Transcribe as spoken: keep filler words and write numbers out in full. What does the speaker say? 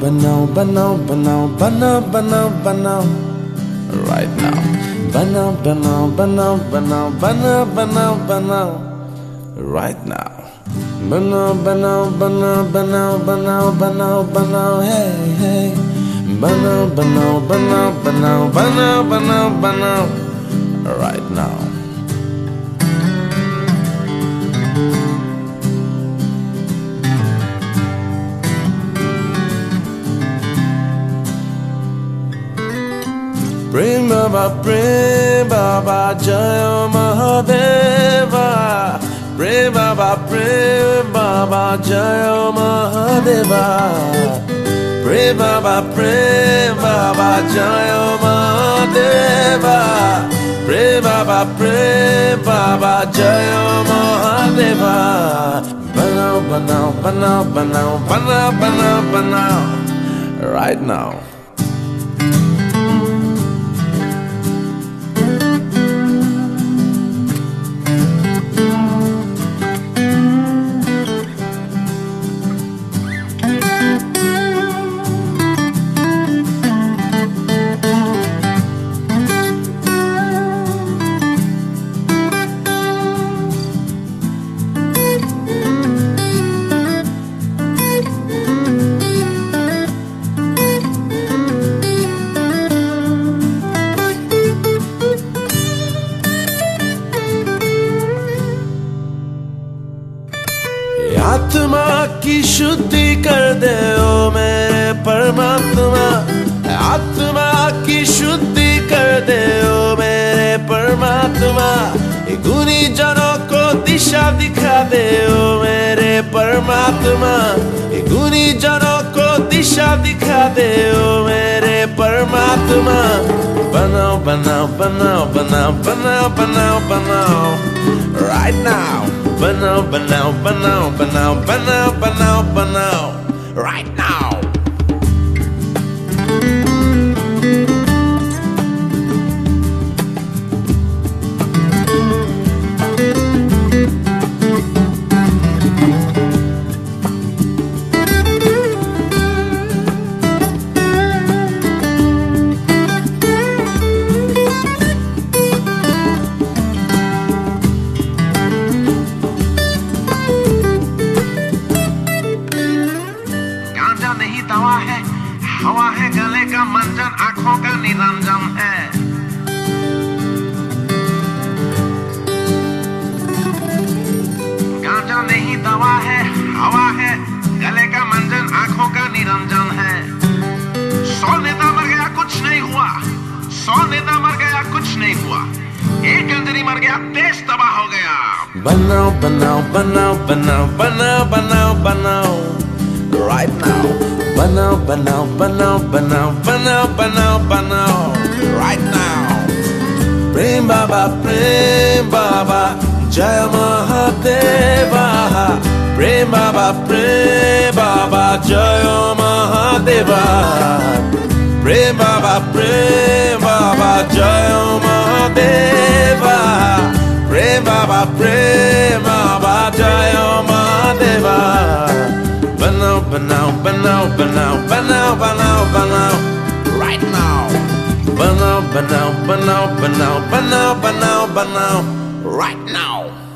banao, banao, banao, banao, banao, banao, right now. Banao, banao, banao, banao, banao, banao, banao, right now. Banao, banao, banao, banao, banao, banao, banao, hey, hey. Banao, banao, banao, banao, banao, banao, banao, right now. Prem Baba, Prem Baba, Jaya Mahadeva. Prem Baba, Prem Baba, Jaya Mahadeva. Prem Baba, Prem Baba, Jaya Mahadeva. Prem Baba, Prem Baba, Jaya Mahadeva. Banao, banao, banao, banao, banao, banao, banao, right now. आत्मा की शुद्धि कर दे ओ मेरे परमात्मा। आत्मा की शुद्धि कर दे ओ मेरे परमात्मा। गुनी जनों को दिशा दिखा दे ओ मेरे परमात्मा। गुनी जनों को दिशा दिखा दे ओ मेरे परमात्मा। बनाओ बनाओ बनाओ बनाओ बनाओ बनाओ बनाओ right now. Banao, banao, banao, banao, banao, banao, banao, right now. दवा है, हवा है गले का मंजन, आंखों का निरंजन है। गांजा नहीं दवा है, हवा है गले का मंजन, आंखों का निरंजन है। सौ नेता मर गया कुछ नहीं हुआ, सौ नेता मर गया कुछ नहीं हुआ, एक अंजनी मर गया देश तबाह हो गया। बनाओ बनाओ बनाओ बनाओ बनाओ बनाओ बनाओ right now. Banao, banao, banao, banao, banao, banao, banao, right now. Prem Baba, Prem Baba, Jaya Mahadeva. Prem Baba, Prem Baba, Jaya Mahadeva. Prem Baba, Prem Baba, Jaya Mahadeva. Prem Baba, Prem Baba, Jaya Mahadeva. Banao, banao, banao, banao, banao, banao, banao, right now. Banao, banao, banao, banao, banao, banao, banao, right now.